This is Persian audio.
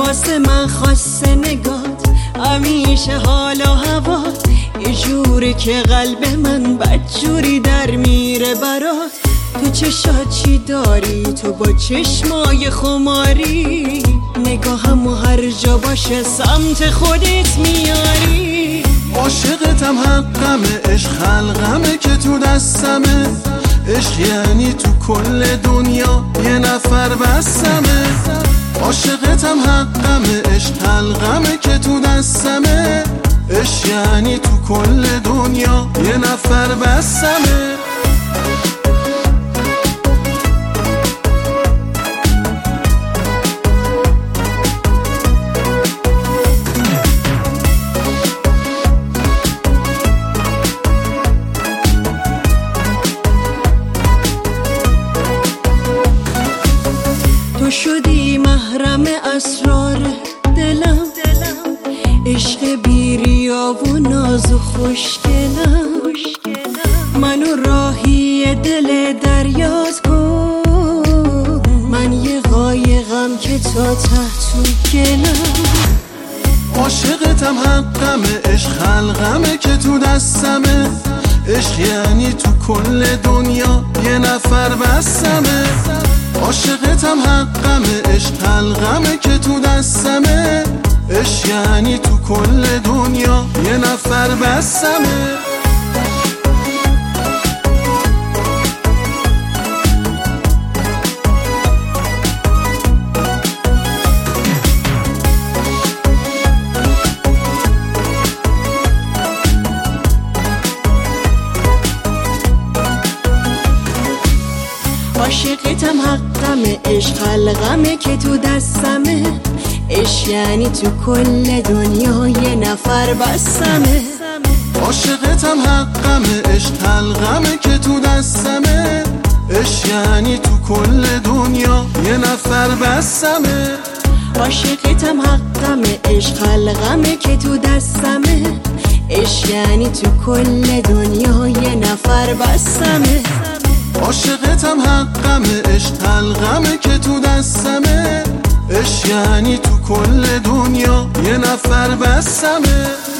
واسه من خاصه نگات، همیشه حال و هوا یه جوری که قلب من بدجوری در میره برات. تو چشات چی داری؟ تو با چشمای خماری نگاهم هر جا باشه سمت خودت میاری. عاشقتم حقمه، عشق خلقمه که تو دستمه، عشق یعنی تو کل دنیا یه نفر بسمه. عاشقتم حقمه، عشق خلقمه که تو دستمه، عشق یعنی تو کل دنیا یه نفر بسمه. تو شدی محرم اسرار دلم، عشق بیریا و ناز و خوشگلم. منو راهی دل دریات کن، من یه قایقم که تا ته تو گلم. عاشقتم حقمه، عشق خلقمه که تو دستمه، عشق یعنی تو کل دنیا یه نفر بسمه. عاشقتم حقمه، عشق خلقمه که تو دستمه، عشق یعنی تو کل دنیا یه نفر بسمه. عاشقتم حقمه، عشق خلقمه که تو دستمه، عشق یعنی تو کل دنیا یه نفر بسمه. عاشقتم حقمه، عشق خلقمه که تو دستمه، عشق یعنی تو کل دنیا یه نفر بسمه. عاشقتم حقمه، عشق خلقمه که تو دستمه، عشق یعنی تو کل دنیا یه نفر بسمه. عاشقتم حقمه، عشق خلقمه که تو دستمه، عشق یعنی تو کل دنیا یه نفر بسمه.